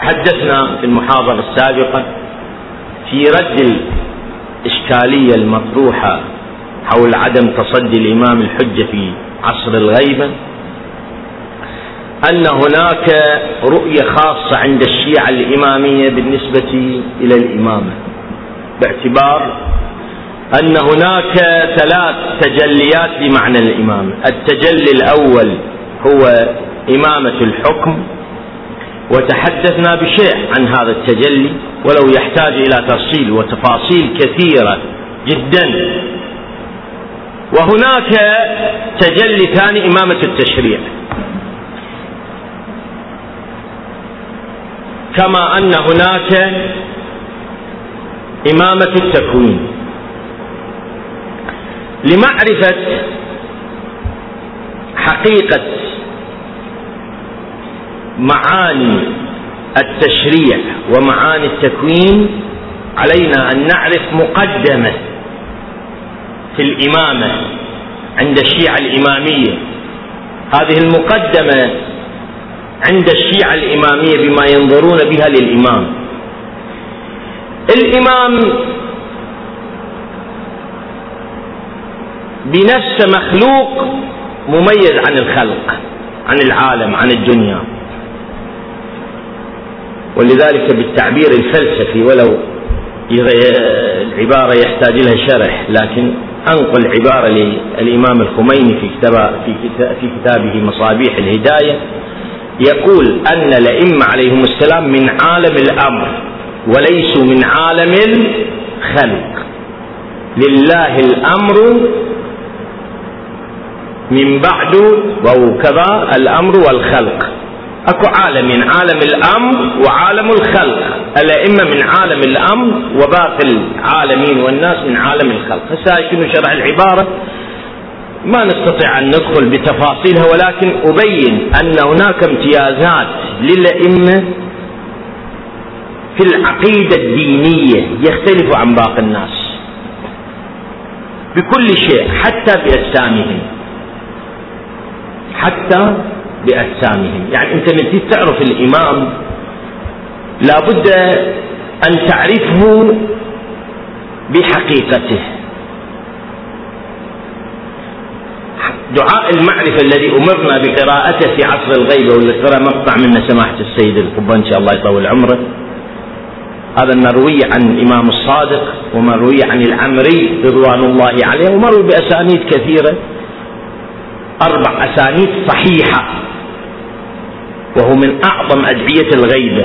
تحدثنا في المحاضرة السابقة في رد الإشكالية المطروحة حول عدم تصدي الإمام الحجة في عصر الغيبة، أن هناك رؤية خاصة عند الشيعة الإمامية بالنسبة إلى الإمامة، باعتبار أن هناك 3 تجليات لمعنى الإمامة. التجلي الأول هو إمامة الحكم، وتحدثنا بشيء عن هذا التجلي ولو يحتاج إلى تفصيل وتفاصيل كثيرة جدا. وهناك تجلي ثاني إمامة التشريع، كما أن هناك إمامة التكوين. لمعرفة حقيقة معاني التشريع ومعاني التكوين علينا أن نعرف مقدمة في الإمامة عند الشيعة الإمامية. هذه المقدمة عند الشيعة الإمامية بما ينظرون بها للإمام. الإمام بنفسه مخلوق مميز عن الخلق، عن العالم، عن الدنيا، ولذلك بالتعبير الفلسفي، ولو العبارة يحتاج لها شرح، لكن أنقل عبارة للإمام الخميني في كتابه مصابيح الهداية، يقول أن الأئمة عليهم السلام من عالم الأمر وليسوا من عالم الخلق. لله الأمر من بعد وكذا الأمر والخلق. أكو عالمين، عالم الأمر وعالم الخلق. الأئمة من عالم الأمر وباقي العالمين والناس من عالم الخلق. هسه شنو شرح العبارة ما نستطيع أن ندخل بتفاصيلها، ولكن أبين أن هناك امتيازات للأئمة في العقيدة الدينية يختلف عن باقي الناس بكل شيء، حتى بأجسامهم، حتى بأجسامهم. يعني أنت من تعرف الإمام لابد أن تعرفه بحقيقته. دعاء المعرفة الذي أمرنا بقراءته في عصر الغيبة، واللي قرأ مقطع منه سماحة السيد القباني إن شاء الله يطول عمره، هذا المروي عن الإمام الصادق ومروي عن العمري رضوان الله عليه، ومروي بأسانيد كثيرة، 4 أسانيد صحيحة، وهو من أعظم أدعية الغيبة.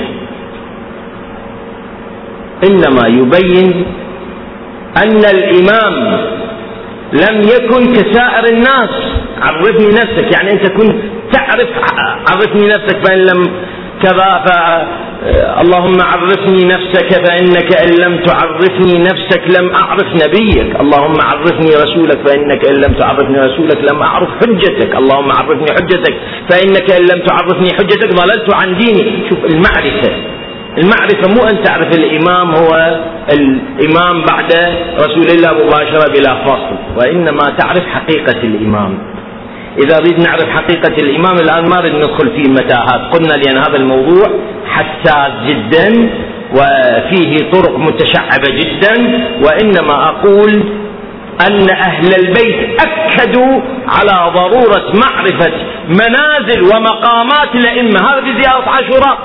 إنما يبين أن الإمام لم يكن كسائر الناس. عرفني نفسك، يعني أنت كنت تعرف، عرفني نفسك فإن لم كذا اللهم عرفني نفسك فإنك إن لم تعرفني نفسك لم أعرف نبيك. اللهم عرفني رسولك فإنك إن لم تعرفني رسولك لم أعرف حجتك. اللهم عرفني حجتك فإنك إن لم تعرفني حجتك ضللت عن ديني. شوف المعرفة مو أن تعرف الإمام هو الإمام بعد رسول الله مباشرة بلا فصل، وإنما تعرف حقيقة الإمام. إذا أريد نعرف حقيقة الإمام الآن ما نريد ندخل في متاهات، قلنا لأن هذا الموضوع حساس جدا وفيه طرق متشعبة جدا، وإنما أقول أن أهل البيت أكدوا على ضرورة معرفة منازل ومقامات الأئمة. هذا في زيارة عاشوراء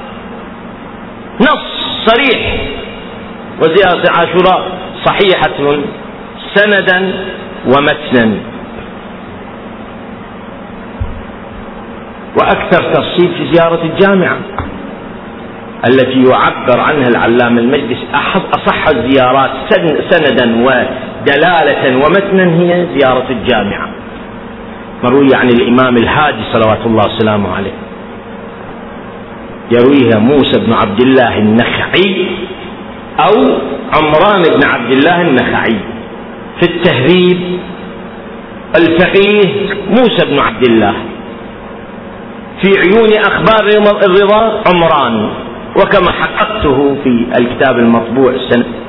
نص صريح، وزيارة عاشوراء صحيحة سندا ومتنا، وأكثر تفصيل في زيارة الجامعة التي يعبر عنها العلامة المجلس أصح الزيارات سندا ودلالة ومتنا هي زيارة الجامعة، مروية عن الإمام الهادي صلوات الله وسلامه عليه، يرويها موسى بن عبد الله النخعي أو عمران بن عبد الله النخعي. في التهذيب الفقيه موسى بن عبد الله، في عيون أخبار الرضا عمران. وكما حققته في الكتاب المطبوع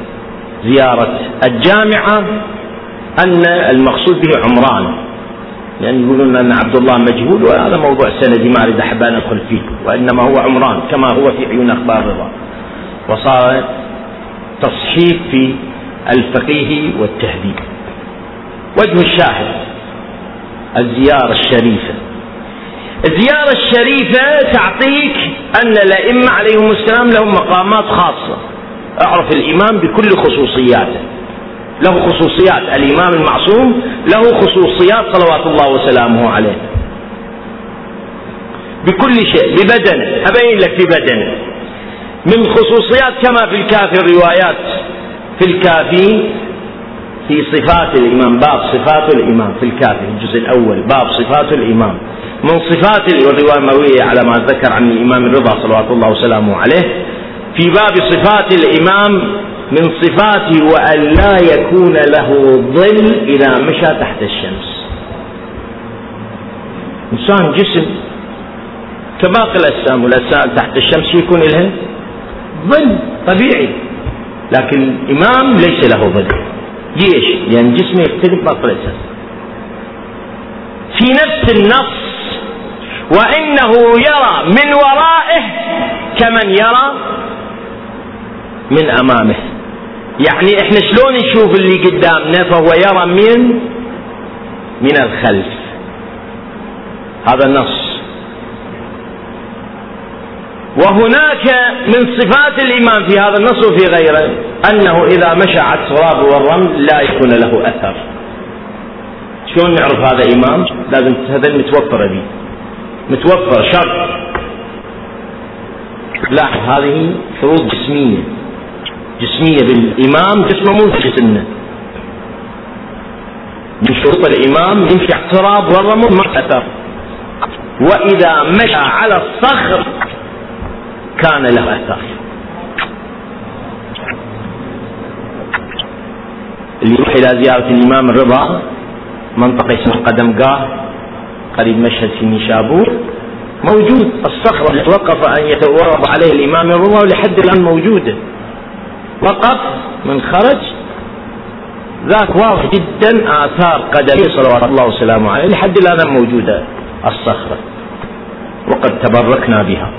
زيارة الجامعة أن المقصود به عمران، يعني يقولون أن عبد الله مجهول، وهذا موضوع سندي ما أريد أحب أن أدخل فيه، وإنما هو عمران كما هو في عيون أخبار الرضا، وصار تصحيف في الفقيه والتهذيب. وجه الشاهد الزيارة الشريفة. الزيارة الشريفة تعطيك أن الأئمة عليهم السلام لهم مقامات خاصة. أعرف الإمام بكل خصوصياته، له خصوصيات، الإمام المعصوم له خصوصيات صلوات الله وسلامه عليه بكل شيء، ببدنه، أبين لك ببدنه من خصوصيات كما في الكافي الروايات في الكافي في صفات الإمام، باب صفات الإمام في الكافي الجزء الأول، باب صفات الإمام. من صفات الرواية المروية على ما ذكر عن الإمام الرضا صلوات الله وسلامه عليه في باب صفات الإمام من صفاته وأن لا يكون له ظل إذا مشى تحت الشمس. إنسان جسم كباقي الأجسام، والأجسام تحت الشمس يكون لها ظل طبيعي، لكن الإمام ليس له ظل. ليش؟ لأن جسمه يختلف باقي الأجسام في نفس النص، وإنه يرى من ورائه كمن يرى من أمامه. يعني إحنا شلون نشوف اللي قدامنا، فهو يرى من الخلف. هذا النص. وهناك من صفات الإمام في هذا النص وفي غيره أنه إذا مشى على التراب والرمل لا يكون له أثر. شلون نعرف هذا إمام؟ لازم هذا متوفر به، متوفر شرط. لا، هذه شروط جسمية بالإمام، جسمه مو في جسمنا. من شروط الإمام يمشي على التراب والرمل ما أثر، وإذا مشى على الصخر كان له أثر. اللي يروح إلى زيارة الإمام الرضا منطقة اسمها قدمقاه قريب مشهد في نيشابور، موجود الصخرة اللي توقف أن يتورط عليه الإمام الرضا ولحد الآن موجودة. وقف من خرج ذاك واضح جدا آثار قدمه صلوات الله وسلامه عليه، لحد الآن موجودة الصخرة وقد تبركنا بها.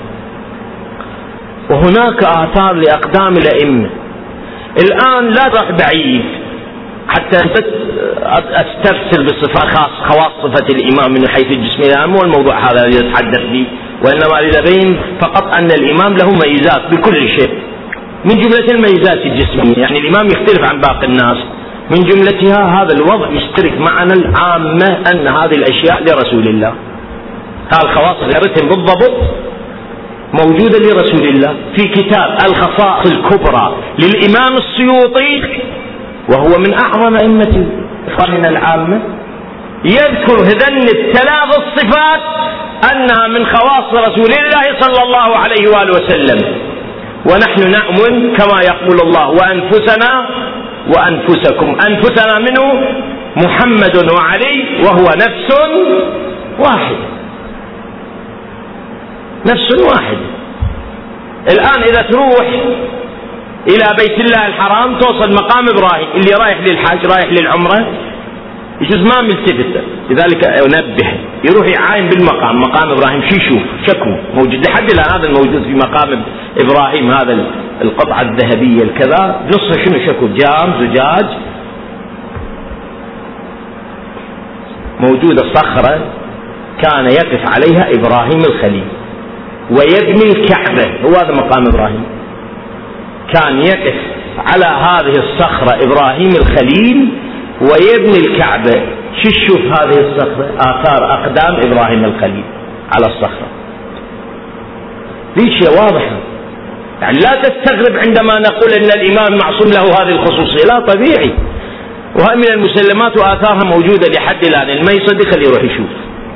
وهناك آثار لأقدام الأئمة. الآن لا تروح بعيد حتى أسترسل بصفات خواص صفة الإمام من حيث الجسم العام، والموضوع هذا الذي أتحدث به، وإنما أبين فقط أن الإمام له ميزات بكل شيء. من جملة الميزات الجسمية، يعني الإمام يختلف عن باقي الناس، من جملتها هذا الوضع يشترك معنا العامة أن هذه الأشياء لرسول الله. هذه الخواص غيرتهم بالضبط موجودة لرسول الله في كتاب الخصائص الكبرى للإمام السيوطي، وهو من أعظم أئمة القرن العامة، يذكر هذن الثلاث الصفات أنها من خواص رسول الله صلى الله عليه وآله وسلم. ونحن نؤمن كما يقول الله وأنفسنا وأنفسكم، أنفسنا منه محمد وعلي وهو نفس واحد، نفس واحد. الآن إذا تروح إلى بيت الله الحرام توصل مقام إبراهيم، اللي رايح للحج رايح للعمرة يجوز ما ملتفت، لذلك أنبه يروح يعاين بالمقام، مقام إبراهيم شو يشوف شكو موجود لحد الآن، هذا الموجود في مقام إبراهيم، هذا القطعة الذهبية الكذا نصها شنو شكو جام زجاج، موجودة صخرة كان يقف عليها إبراهيم الخليل ويبني الكعبة، هو هذا مقام إبراهيم، كان يقف على هذه الصخرة إبراهيم الخليل ويبني الكعبة. شو تشوف هذه الصخرة؟ آثار أقدام إبراهيم الخليل على الصخرة. ذي شيء واضحة، يعني لا تستغرب عندما نقول أن الإمام معصوم له هذه الخصوصية، لا طبيعي، وهي من المسلمات وآثارها موجودة لحد الآن، ما يصدق اللي يروح يشوف،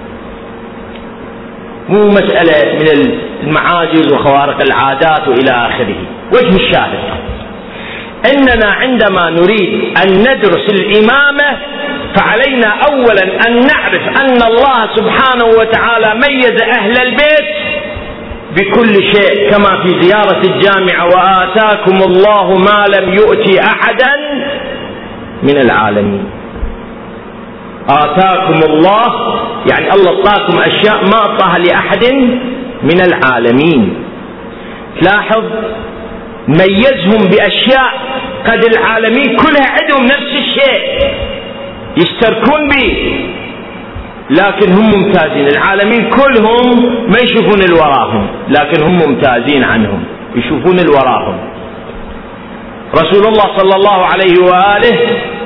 مو مسألة من المعاجز وخوارق العادات وإلى آخره. وجه الشاهد إننا عندما نريد أن ندرس الإمامة فعلينا أولا أن نعرف أن الله سبحانه وتعالى ميز أهل البيت بكل شيء، كما في زيارة الجامعة وآتاكم الله ما لم يؤتي أحدا من العالمين. آتاكم الله يعني الله أعطاكم أشياء ما أعطاها لأحد من العالمين. تلاحظ ميزهم بأشياء قد العالمين كلها عندهم نفس الشيء يشتركون به، لكن هم ممتازين. العالمين كلهم ما يشوفون الوراهم، لكن هم ممتازين عنهم، يشوفون الوراهم. رسول الله صلى الله عليه وآله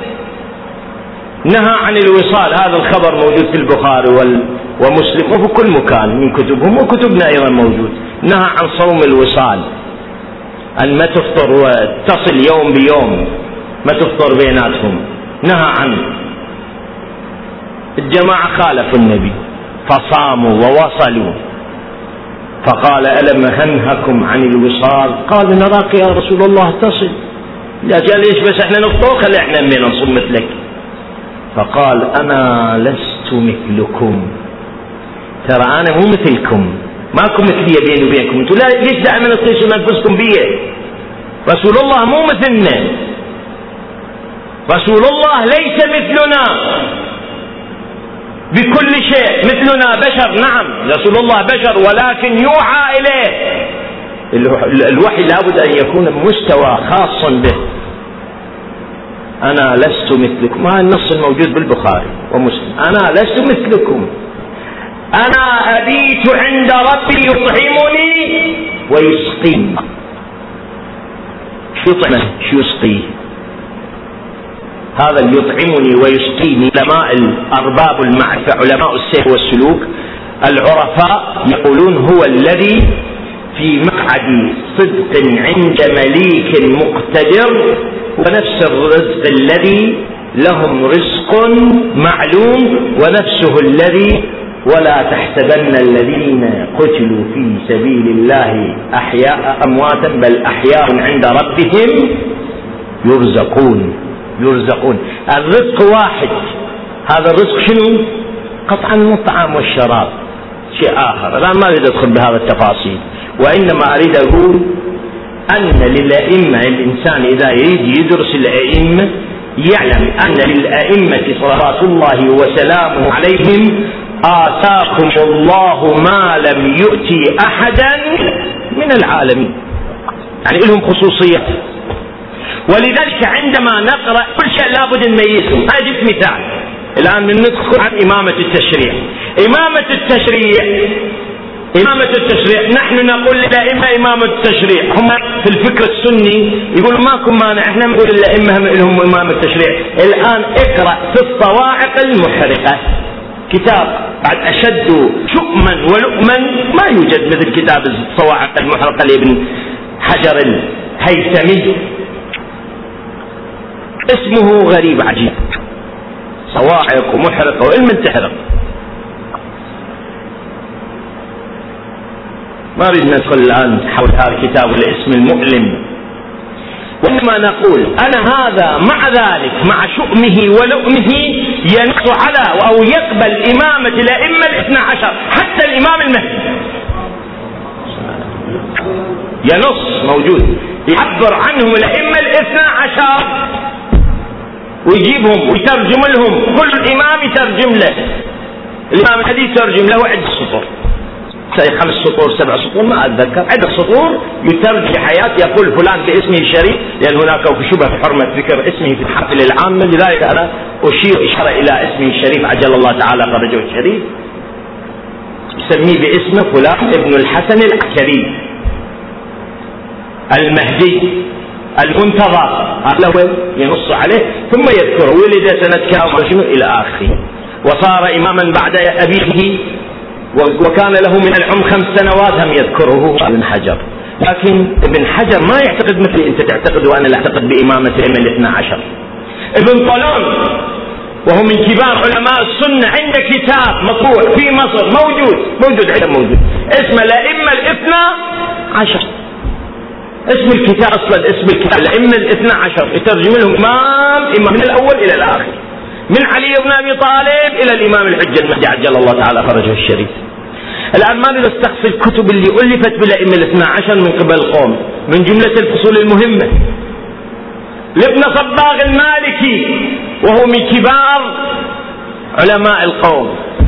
نهى عن الوصال، هذا الخبر موجود في البخاري ومسلم وفي كل مكان من كتبهم وكتبنا أيضا موجود. نهى عن صوم الوصال، أن ما تفطر وتصل يوم بيوم، ما تفطر بيناتهم، نهى عنه. الجماعة خالفوا النبي فصاموا ووصلوا، فقال ألم أنهكم عن الوصال؟ قال نراك يا رسول الله تصل. لا قال ليش بس احنا نفطر، خلي احنا من نصوم مثلك. فقال أنا لست مثلكم، ترى أنا مو مثلكم، ماكم مثلية بيني وبينكم، انتوا ليش دائما تقيسون أنفسكم بي؟ رسول الله مو مثلنا، رسول الله ليس مثلنا بكل شيء، مثلنا بشر، نعم رسول الله بشر، ولكن يوحى إليه. الوحي لابد أن يكون مستوى خاص به. أنا لست مثلكم، هذا النص الموجود بالبخاري ومسلم، أنا لست مثلكم، أنا أبيت عند ربي يطعمني ويسقيني. شو يطعمه؟ شو يسقيه؟ هذا اللي يطعمني ويسقيني علماء الأرباب المعرفة، علماء السير والسلوك العرفاء يقولون هو الذي في مقعد صدق عند مليك مقتدر، ونفس الرزق الذي لهم رزق معلوم، ونفسه الذي ولا تحسبن الذين قتلوا في سبيل الله أحياء أمواتا بل أحياء عند ربهم يرزقون. الرزق واحد، هذا الرزق شنو؟ قطعا الطعام والشراب، شيء آخر. الآن ما أريد أدخل بهذا التفاصيل، وإنما أريد أقول أن للأئمة، الإنسان إذا يريد يدرس الأئمة يعلم أن للأئمة صلوات الله وسلامه عليهم آتاكم الله ما لم يؤتي أحدا من العالمين، يعني لهم خصوصية. ولذلك عندما نقرأ كل شيء لابد نميزهم. أجيب مثال الآن من ندخل عن إمامة التشريع. إمامة التشريع نحن نقول للأئمة إمامة التشريع، هم في الفكر السني يقولوا ماكم مانع، احنا نقول للأئمة لهم إمامة التشريع. الآن اقرأ في الصواعق المحرقة، كتاب بعد أشد شؤما ولؤما ما يوجد مثل كتاب الصواعق المحرقة لابن حجر الهيثمي، اسمه غريب عجيب، صواعق ومحرقة وعلم تحرق. ما أريد ندخل الآن حول هذا الكتاب والاسم المؤلم، وإنما نقول أنا هذا مع ذلك مع شؤمه ولؤمه ينص على أو يقبل إمامة الأئمة الاثنى عشر، حتى الإمام المهدي ينص موجود يعبر عنهم الأئمة الاثنى عشر ويجيبهم ويترجم لهم، كل إمام يترجم له. الإمام الحديث يترجم له عدة سطور، 5 سطور 7 سطور ما أتذكر، عدة سطور يترجم حياة، يقول فلان باسمه الشريف، لأن هناك شبه في حرمة ذكر اسمه في الحفل العامة، لذلك أنا أشير إشارة إلى اسمه الشريف عجل الله تعالى فرجه الشريف، يسميه باسمه فلان ابن الحسن العسكري المهدي المنتظر، هذا ينص عليه ثم يذكره ولد سنة كام وشنو إلى آخره، وصار إماما بعد أبيه وكان له من العمر 5 سنوات، هم يذكره ابن حجر. لكن ابن حجر ما يعتقد مثل انت تعتقد وانا لا اعتقد بامامه الائمه الاثنى عشر. ابن طولون وهو من كبار علماء السنه عنده كتاب مطبوع في مصر موجود اسمه الائمه الاثنى عشر، اسم الكتاب اصلا اسم الكتاب الائمه الاثنى عشر، يترجم لهم امام من الاول الى الاخر، من علي بن أبي طالب إلى الإمام الحجة المهدي عجل الله تعالى فرجه الشريف. الآن ما نريد استقصي الكتب اللي ألفت بالأئمة الاثنى عشر من قبل القوم، من جملة الفصول المهمة لابن صباغ المالكي وهو من كبار علماء القوم.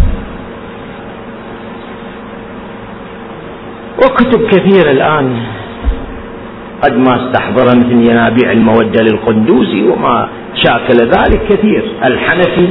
وكتب كثيرة الآن قد ما استحضر، مثل ينابيع المودة للقندوزي وما شاكل ذلك كثير، الحنفي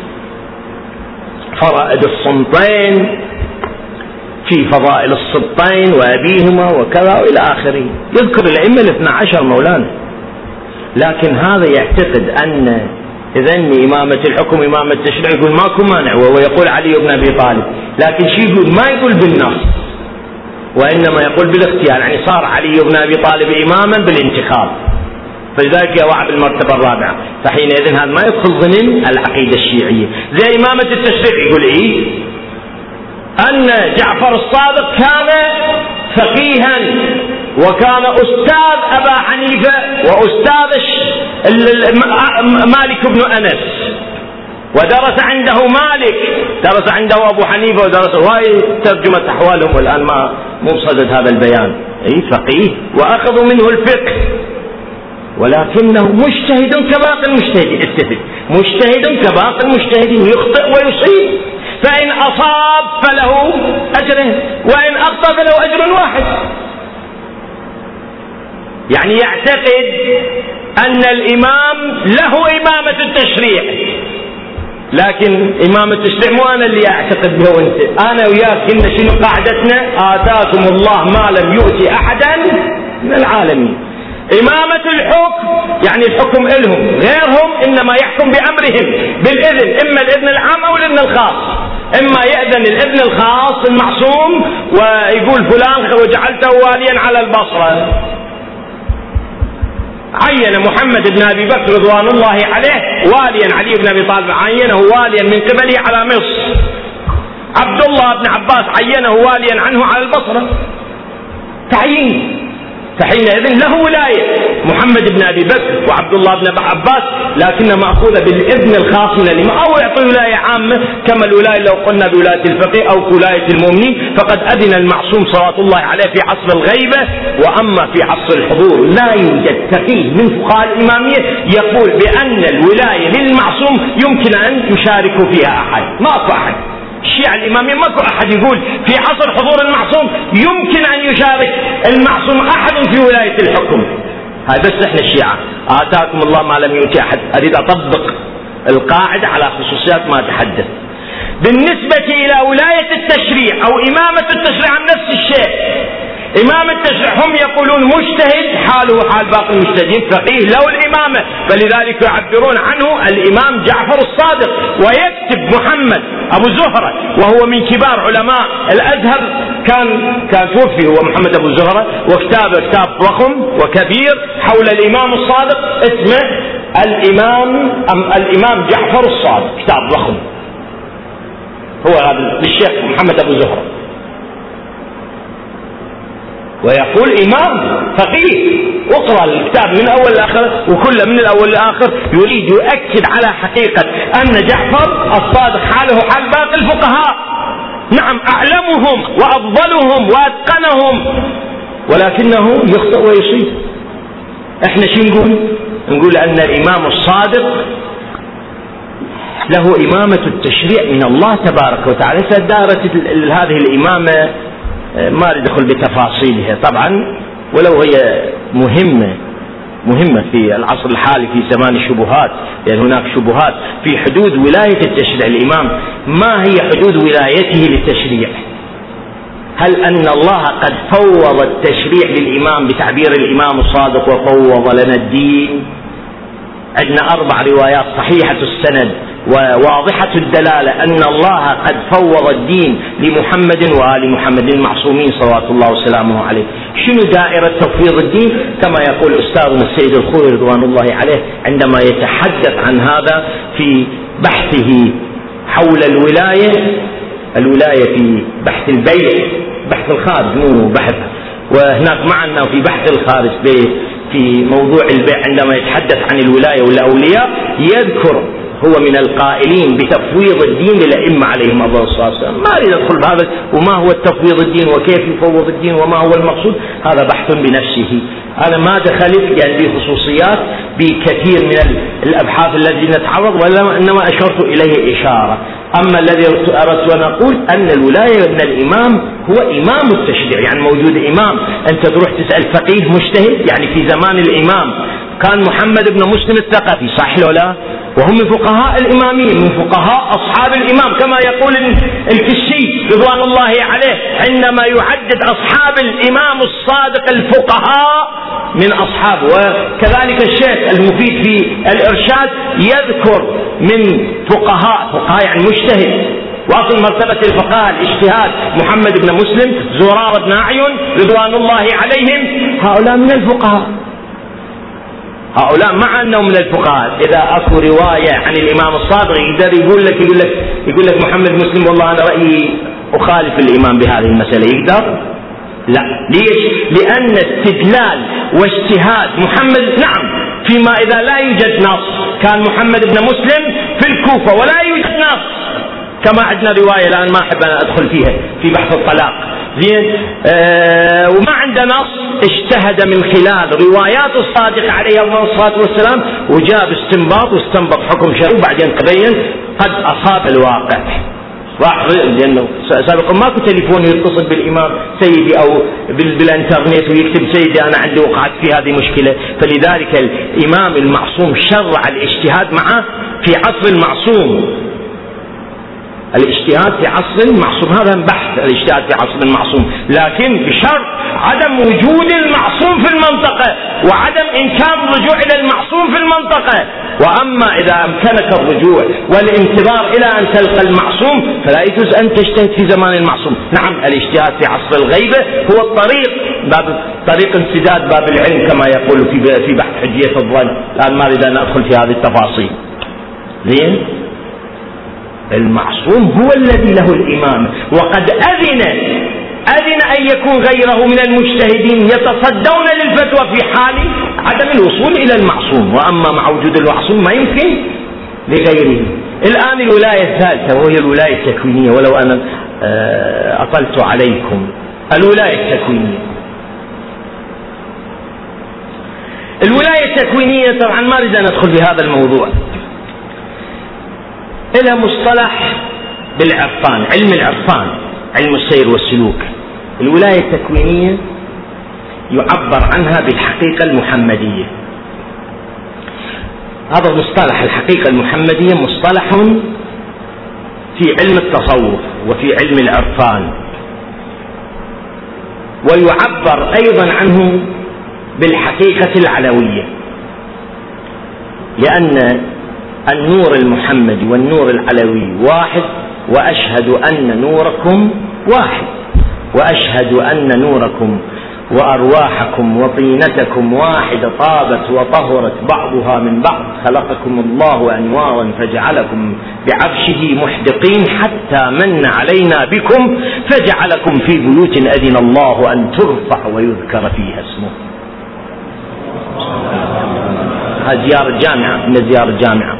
فرائد الصمتين في فضائل السبطين وأبيهما وكذا وإلى آخره، يذكر الأئمة 12 مولانا. لكن هذا يعتقد أن إذن إمامة الحكم إمامة التشريع، يقول ماكو مانع، وهو يقول علي بن أبي طالب، لكن شي يقول ما يقول بالنص، وإنما يقول بالاختيار، يعني صار علي بن أبي طالب إماما بالانتخاب، فلذلك يوقع بالمرتبة الرابعة. فحينئذ هذا ما يدخل ضمن العقيدة الشيعية. زي إمامة التشريع يقول إيه؟ أن جعفر الصادق كان فقيها وكان أستاذ أبا حنيفة وأستاذ مالك بن أنس، ودرس عنده مالك، درس عنده أبو حنيفة، ودرس، وهي ترجمة أحوالهم والآن ما مصدد هذا البيان. أي فقيه وأخذوا منه الفقه، ولكنه مجتهد كباقي المجتهدين، استفد، مجتهد كباقي المجتهدين، يخطئ ويصيب، فإن أصاب فله أجرين وإن أخطأ فله أجر واحد. يعني يعتقد أن الإمام له إمامة التشريع، لكن إمامة التشريع مو أنا اللي أعتقد به وأنت، أنا وياك كنا شنو قاعدتنا؟ آتاكم الله ما لم يؤتي أحدا من العالمين. إمامة الحكم يعني الحكم إلهم، غيرهم إنما يحكم بأمرهم بالإذن، إما الإذن العام أو الإذن الخاص. إما يأذن الإذن الخاص المعصوم ويقول فلان وجعلته واليا على البصرة، عين محمد بن أبي بكر رضوان الله عليه واليا، علي بن أبي طالب عينه واليا من قبله على مصر، عبد الله بن عباس عينه واليا عنه على البصرة، تعيين. فحينئذ له ولاية محمد بن أبي بكر وعبد الله بن عباس، لكنها مأخوذة بالإذن الخاص من الإمام، أو يعطي ولاية عامة كما الولاية لو قلنا بولاية الفقيه أو ولاية المؤمنين، فقد أذن المعصوم صلوات الله عليه في عصر الغيبة. وأما في عصر الحضور لا يوجد فقيه من فقهاء الإمامية يقول بأن الولاية للمعصوم يمكن أن يشارك فيها أحد، ما أكو أحد. الشيعة الإمامية ماكو أحد يقول في عصر حضور المعصوم يمكن أن يشارك المعصوم أحد في ولاية الحكم. هاي بس إحنا الشيعة آتاكم الله ما لم يؤتي أحد. أريد أطبق القاعدة على خصوصيات ما تحدث. بالنسبة إلى ولاية التشريع أو إمامة التشريع عن نفس الشيء. إمام التشريع هم يقولون مجتهد حاله حال باقي المجتهدين، فقيه له الإمامة، فلذلك يعبرون عنه الإمام جعفر الصادق. ويكتب محمد أبو زهرة وهو من كبار علماء الأزهر، كان توفي هو محمد أبو زهرة، وكتاب ضخم وكبير حول الإمام الصادق اسمه الإمام جعفر الصادق، كتاب ضخم هو هذا للشيخ محمد أبو زهرة، ويقول إمام فقيه. اقرأ الكتاب من أول لآخر، وكل من الأول لآخر يريد يؤكد على حقيقة أن جعفر الصادق حاله حال باقي الفقهاء، نعم أعلمهم وأفضلهم وأتقنهم، ولكنه يخطئ ويصيب. احنا شو نقول أن الإمام الصادق له إمامة التشريع من الله تبارك وتعالى. فدارت هذه الإمامة ما ندخل بتفاصيلها طبعا، ولو هي مهمة في العصر الحالي في زمان الشبهات، لأن هناك شبهات في حدود ولاية التشريع. الإمام ما هي حدود ولايته للتشريع؟ هل أن الله قد فوض التشريع للإمام بتعبير الإمام الصادق وفوض لنا الدين؟ عندنا 4 روايات صحيحة السند وواضحة الدلالة أن الله قد فوض الدين لمحمد وآل محمد المعصومين صلوات الله وسلامه عليه. شنو دائرة تفويض الدين؟ كما يقول أستاذنا السيد الخوئي رضوان الله عليه عندما يتحدث عن هذا في بحثه حول الولاية في بحث البيع، بحث الخارج مو بحث، وهناك معنا في بحث الخارج في موضوع البيع عندما يتحدث عن الولاية والأولياء يذكر هو من القائلين بتفويض الدين للأئمة عليهم الصلاة والسلام. ما أريد أدخل بهذا وما هو التفويض الدين وكيف يفوض الدين وما هو المقصود، هذا بحث بنفسه. أنا ما دخلت يعني بخصوصيات بكثير من الأبحاث التي نتعرض، وإنما أشرت إليه إشارة. أما الذي أردت أن أقول أن الولاية من الإمام هو إمام التشريع، يعني موجود إمام. أنت تروح تسأل فقيه مجتهد، يعني في زمان الإمام كان محمد بن مسلم الثقفي، صح ولا لا؟ وهم من فقهاء الإمامية، من فقهاء أصحاب الإمام، كما يقول الكشي رضوان الله عليه عندما يعدد أصحاب الإمام الصادق الفقهاء من أصحابه. وكذلك الشيخ المفيد في الإرشاد يذكر من فقهاء يعني مجتهد، وأصل مرتبة الفقهاء الاجتهاد محمد بن مسلم، زرارة بن أعين رضوان الله عليهم، هؤلاء من الفقهاء، هؤلاء مع أنهم من الفقهاء. إذا أكو رواية عن الإمام الصادق يقدر يقول لك محمد مسلم والله أنا رأيي أخالف الإمام بهذه المسألة، يقدر؟ لا. ليش؟ لأن استدلال واجتهاد محمد، نعم فيما إذا لا يوجد نص، كان محمد بن مسلم في الكوفة ولا يوجد نص، كما عندنا رواية الآن ما أحب أن أدخل فيها في بحث الطلاق، زين، وما عنده نص، اجتهد من خلال روايات الصادق عليه الصلاة والسلام وجاب استنباط واستنبط حكم شرعي، وبعدين تبين قد أصاب الواقع. لأنه سابقا ماكو تليفون يتصل بالإمام سيدي أو بالإنترنت ويكتب سيدي أنا عندي وقعت في هذه مشكلة. فلذلك الإمام المعصوم شرع الاجتهاد معه في عصر المعصوم، الاجتهاد في عصر المعصوم، هذا بحث الاجتهاد في عصر المعصوم، لكن بشرط عدم وجود المعصوم في المنطقة وعدم إمكان الرجوع إلى المعصوم في المنطقة. وأما إذا أمكنك الرجوع والانتظار إلى أن تلقى المعصوم فلا يجوز أن تجتهد في زمان المعصوم. نعم الاجتهاد في عصر الغيبة هو الطريق، طريق انسداد باب العلم كما يقول في بحث حجية الظن. الآن ما أريد أن أدخل في هذه التفاصيل. زين، المعصوم هو الذي له الإمامة، وقد أذن أن يكون غيره من المجتهدين يتصدون للفتوى في حال عدم الوصول إلى المعصوم، وأما مع وجود المعصوم ما يمكن لغيره. الآن الولاية الثالثة وهي الولاية التكوينية، ولو أنا أطلت عليكم. الولاية التكوينية، الولاية التكوينية طبعا ما أريد أن أدخل في هذا الموضوع، إلى مصطلح بالعرفان، علم العرفان، علم السير والسلوك. الولاية التكوينية يعبر عنها بالحقيقة المحمدية. هذا المصطلح الحقيقة المحمدية مصطلح في علم التصوف وفي علم العرفان، ويعبر أيضا عنه بالحقيقة العلوية، لأن النور المحمدي والنور العلوي واحد، وأشهد أن نوركم واحد، وأشهد أن نوركم وأرواحكم وطينتكم واحدة، طابت وطهرت بعضها من بعض، خلقكم الله أنوارا فجعلكم بعرشه محدقين حتى من علينا بكم فجعلكم في بيوت أذن الله أن ترفع ويذكر فيها اسمه. هذه زيارة جامعة من زيارة جامعة.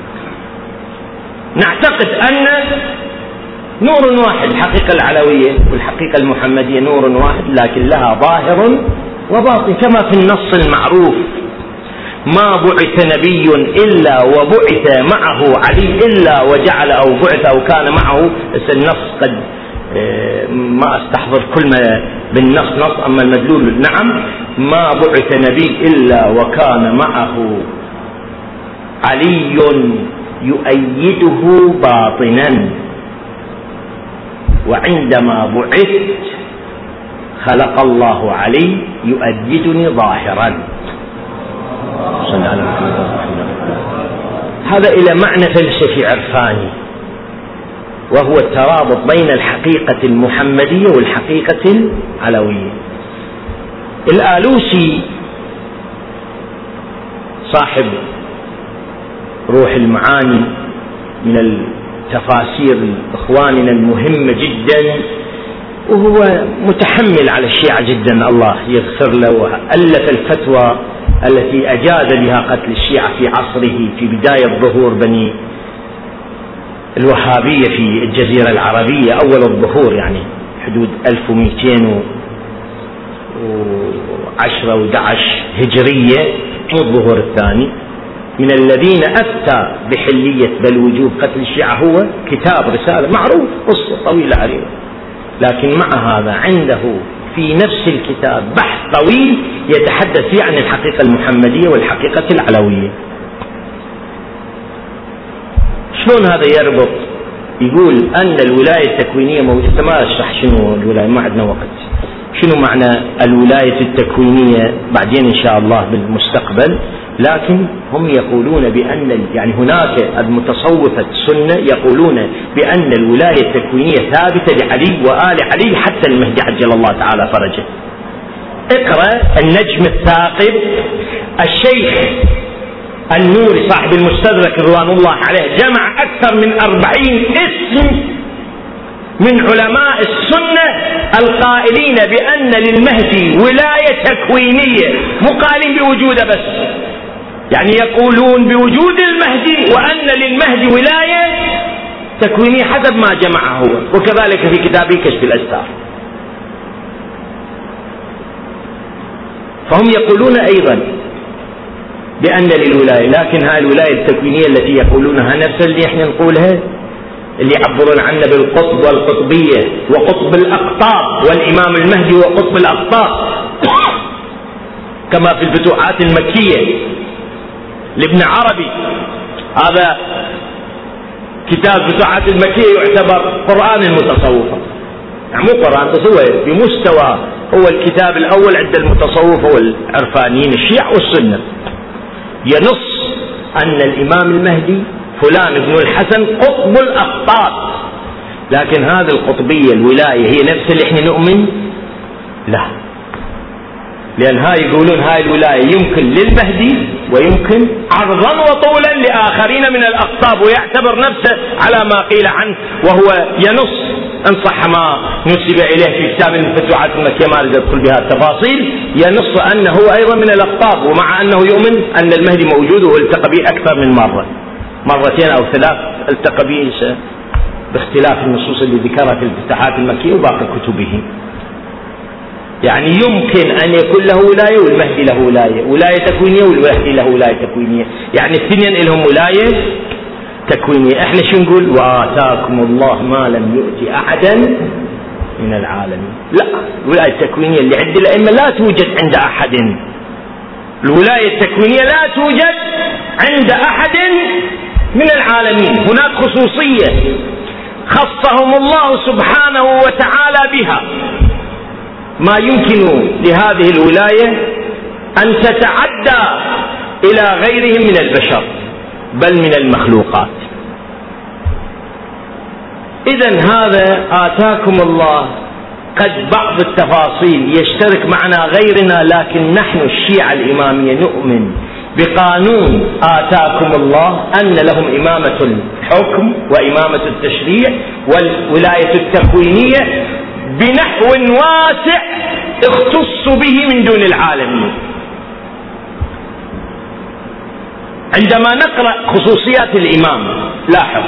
نعتقد أن نور واحد، الحقيقة العلوية والحقيقة المحمدية نور واحد، لكن لها ظاهر وباطن، كما في النص المعروف: ما بعث نبي إلا وبعث معه علي إلا وجعل أو بعث أو كان معه. النص قد ما أستحضر كل ما بالنص نص، أما المدلول نعم: ما بعث نبي إلا وكان معه علي يؤيده باطنا، وعندما بعثت خلق الله علي يؤيدني ظاهرا. هذا إلى معنى فلسفي عرفاني، وهو الترابط بين الحقيقة المحمدية والحقيقة العلوية. الآلوسي صاحب روح المعاني من التفاسير إخواننا المهمة جدا، وهو متحمل على الشيعة جدا، الله يغفر له، وألف الفتوى التي أجاز بها قتل الشيعة في عصره في بداية ظهور بني الوهابية في الجزيرة العربية أول الظهور، يعني حدود 1210 و11 هجرية، الظهور الثاني، من الذين أفتى بحلية بل وجوب قتل الشيعة هو كتاب رسالة معروف، قصة طويلة عريضة، لكن مع هذا عنده في نفس الكتاب بحث طويل يتحدث فيه عن الحقيقة المحمدية والحقيقة العلوية. شلون هذا يربط؟ يقول أن الولاية التكوينية موجودة. ما أشرح شنو الولاية، ما عندنا وقت. شنو معنى الولاية التكوينية بعدين إن شاء الله بالمستقبل، لكن هم يقولون بأن يعني هناك المتصوفة السنة يقولون بأن الولاية التكوينية ثابتة لعلي وآل علي حتى المهدي عجل الله تعالى فرجه. اقرأ النجم الثاقب، الشيخ النوري صاحب المستدرك رضوان الله عليه جمع أكثر من 40 اسم من علماء السنة القائلين بأن للمهدي ولاية تكوينية، مو قائلين بوجوده بس، يعني يقولون بوجود المهدي وأن للمهدي ولاية تكوينية حسب ما جمعه هو، وكذلك في كتابه كشف الأستار. فهم يقولون أيضا بأن للولاية، لكن هاي الولاية التكوينية التي يقولونها نفس اللي احنا نقولها، اللي يعبرون عنه بالقطب والقطبية وقطب الأقطاب، والإمام المهدي وقطب الأقطاب كما في الفتوحات المكية لابن عربي. هذا كتاب الفتوحات المكية يعتبر قرآن المتصوفة، يعني مو قرآن بس هو بمستوى، هو الكتاب الأول عند المتصوفة والعرفانيين الشيعة والسنة، ينص أن الإمام المهدي فلان ابن الحسن قطب الأقطاب. لكن هذه القطبية الولاية هي نفس اللي احنا نؤمن؟ لا، لأن هاي يقولون هاي الولاية يمكن للمهدي ويمكن عرضا وطولا لآخرين من الأقطاب، ويعتبر نفسه على ما قيل عنه، وهو ينص إن صح ما نسب إليه في كتاب الفتوحات المكية، ما أريد أدخل بها التفاصيل، ينص أنه أيضا من الأقطاب، ومع أنه يؤمن أن المهدي موجود والتقى به أكثر من مرة، مرتين أو ثلاث التقى به باختلاف النصوص اللي ذكرها في الفتوحات المكية وباقي كتبه. يعني يمكن أن يكون له ولاية والمهدي له ولاية، ولاية تكوينية والمهدي له ولاية تكوينية، يعني الاثنين لهم ولاية تكوينية. احنا شو نقول؟ وآتاكم الله ما لم يؤتي أحدا من العالمين. لا، الولاية التكوينية اللي عند الأئمة لا توجد عند أحد، الولاية التكوينية لا توجد عند أحد من العالمين. هناك خصوصية خصهم الله سبحانه وتعالى بها، ما يمكن لهذه الولاية أن تتعدى إلى غيرهم من البشر بل من المخلوقات. إذن هذا آتاكم الله قد بعض التفاصيل يشترك معنا غيرنا، لكن نحن الشيعة الإمامية نؤمن بقانون آتاكم الله أن لهم إمامة الحكم وإمامة التشريع والولاية التكوينية بنحو واسع اختصوا به من دون العالمين. عندما نقرأ خصوصيات الإمام، لاحظ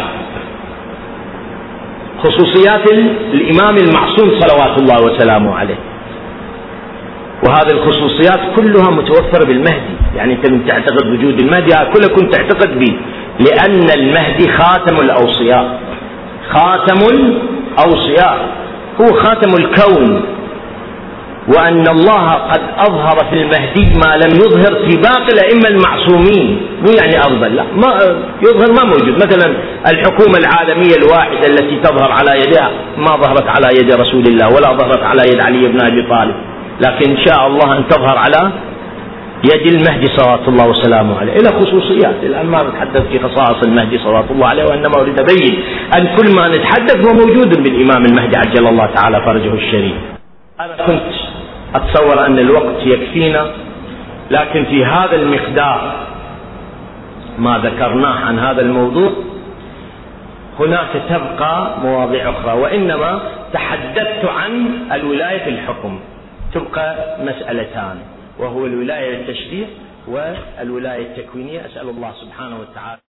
خصوصيات الإمام المعصوم صلوات الله وسلامه عليه، وهذه الخصوصيات كلها متوفرة بالمهدي. يعني أنت من تعتقد وجود المهدي كلها كنت تعتقد به، لأن المهدي خاتم الأوصياء، خاتم الأوصياء، هو خاتم الكون، وأن الله قد أظهر في المهدي ما لم يظهر في باقي الأئمة المعصومين. مو يعني أفضل، لا، ما يظهر ما موجود. مثلا الحكومة العالمية الواحدة التي تظهر على يدها ما ظهرت على يد رسول الله ولا ظهرت على يد علي بن أبي طالب، لكن إن شاء الله أن تظهر على يد المهدي صلوات الله وسلامه عليه. إلى خصوصيات، الآن ما نتحدث في خصائص المهدي صلوات الله عليه، وإنما أريد أبين أن كل ما نتحدث هو موجود بالإمام المهدي عجل الله تعالى فرجه الشريف. أنا كنت أتصور أن الوقت يكفينا، لكن في هذا المقدار ما ذكرناه عن هذا الموضوع هناك تبقى مواضيع أخرى، وإنما تحدثت عن الولاية في الحكم، تبقى مسألتان، وهو الولاية للتشريع والولاية التكوينية. أسأل الله سبحانه وتعالى